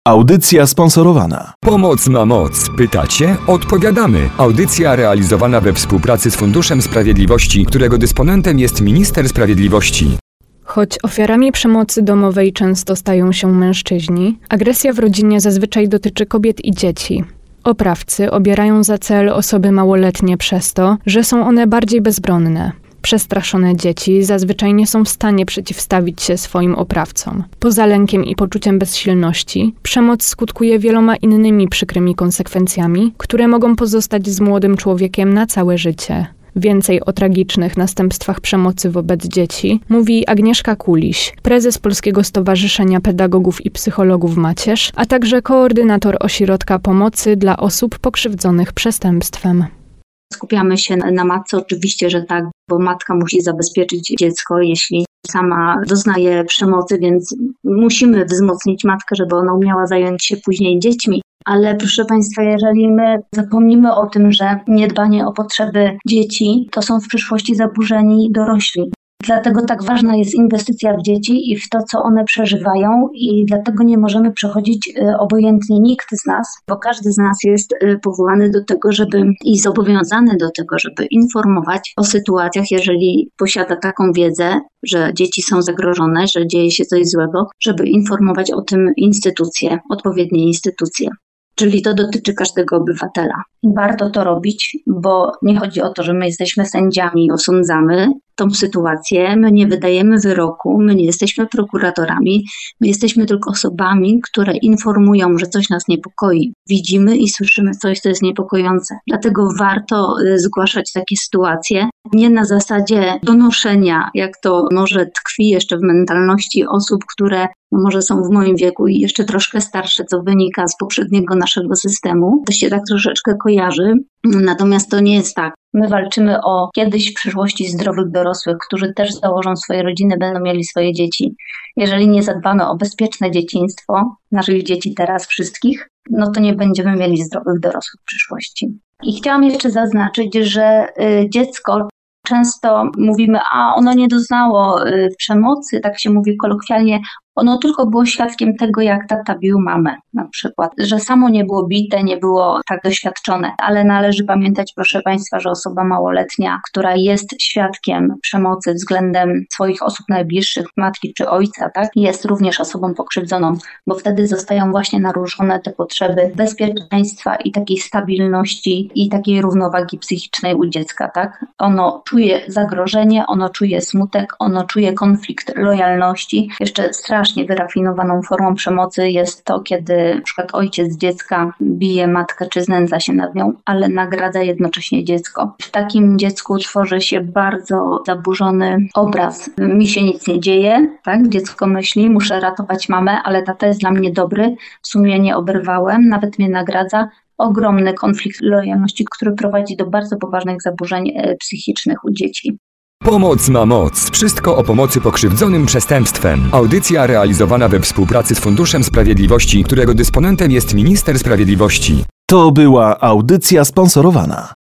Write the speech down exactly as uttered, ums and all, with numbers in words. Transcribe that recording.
Audycja sponsorowana. Pomoc ma moc. Pytacie? Odpowiadamy. Audycja realizowana we współpracy z Funduszem Sprawiedliwości, którego dysponentem jest Minister Sprawiedliwości. Choć ofiarami przemocy domowej często stają się mężczyźni, agresja w rodzinie zazwyczaj dotyczy kobiet i dzieci. Oprawcy obierają za cel osoby małoletnie przez to, że są one bardziej bezbronne. Przestraszone dzieci zazwyczaj nie są w stanie przeciwstawić się swoim oprawcom. Poza lękiem i poczuciem bezsilności, przemoc skutkuje wieloma innymi przykrymi konsekwencjami, które mogą pozostać z młodym człowiekiem na całe życie. Więcej o tragicznych następstwach przemocy wobec dzieci mówi Agnieszka Kuliś, prezes Polskiego Stowarzyszenia Pedagogów i Psychologów Macierz, a także koordynator Ośrodka Pomocy dla Osób Pokrzywdzonych Przestępstwem. Skupiamy się na matce, oczywiście, że tak, bo matka musi zabezpieczyć dziecko, jeśli sama doznaje przemocy, więc musimy wzmocnić matkę, żeby ona umiała zająć się później dziećmi. Ale proszę Państwa, jeżeli my zapomnimy o tym, że niedbanie o potrzeby dzieci to są w przyszłości zaburzeni dorośli. Dlatego tak ważna jest inwestycja w dzieci i w to, co one przeżywają, i dlatego nie możemy przechodzić obojętnie nikt z nas, bo każdy z nas jest powołany do tego, żeby i zobowiązany do tego, żeby informować o sytuacjach, jeżeli posiada taką wiedzę, że dzieci są zagrożone, że dzieje się coś złego, żeby informować o tym instytucje, odpowiednie instytucje. Czyli to dotyczy każdego obywatela. Warto to robić, bo nie chodzi o to, że my jesteśmy sędziami i osądzamy tą sytuację, my nie wydajemy wyroku, my nie jesteśmy prokuratorami, my jesteśmy tylko osobami, które informują, że coś nas niepokoi. Widzimy i słyszymy coś, co jest niepokojące. Dlatego warto zgłaszać takie sytuacje, nie na zasadzie donoszenia, jak to może tkwi jeszcze w mentalności osób, które no może są w moim wieku i jeszcze troszkę starsze, co wynika z poprzedniego naszego systemu. To się tak troszeczkę kojarzy, natomiast to nie jest tak. My walczymy o kiedyś w przyszłości zdrowych dorosłych, którzy też założą swoje rodziny, będą mieli swoje dzieci. Jeżeli nie zadbamy o bezpieczne dzieciństwo naszych dzieci teraz wszystkich, no to nie będziemy mieli zdrowych dorosłych w przyszłości. I chciałam jeszcze zaznaczyć, że y, dziecko często mówimy, a ono nie doznało y, przemocy, tak się mówi kolokwialnie, ono tylko było świadkiem tego, jak tata bił mamę na przykład, że samo nie było bite, nie było tak doświadczone, ale należy pamiętać, proszę Państwa, że osoba małoletnia, która jest świadkiem przemocy względem swoich osób najbliższych, matki czy ojca, tak, jest również osobą pokrzywdzoną, bo wtedy zostają właśnie naruszone te potrzeby bezpieczeństwa i takiej stabilności i takiej równowagi psychicznej u dziecka, tak. Ono czuje zagrożenie, ono czuje smutek, ono czuje konflikt lojalności. Jeszcze strasznie wyrafinowaną formą przemocy jest to, kiedy na przykład ojciec dziecka bije matkę czy znęca się nad nią, ale nagradza jednocześnie dziecko. W takim dziecku tworzy się bardzo zaburzony obraz. Mi się nic nie dzieje, tak? Dziecko myśli, muszę ratować mamę, ale tata jest dla mnie dobry, w sumie nie oberwałem, nawet mnie nagradza. Ogromny konflikt lojalności, który prowadzi do bardzo poważnych zaburzeń psychicznych u dzieci. Pomoc ma moc. Wszystko o pomocy pokrzywdzonym przestępstwem. Audycja realizowana we współpracy z Funduszem Sprawiedliwości, którego dysponentem jest Minister Sprawiedliwości. To była audycja sponsorowana.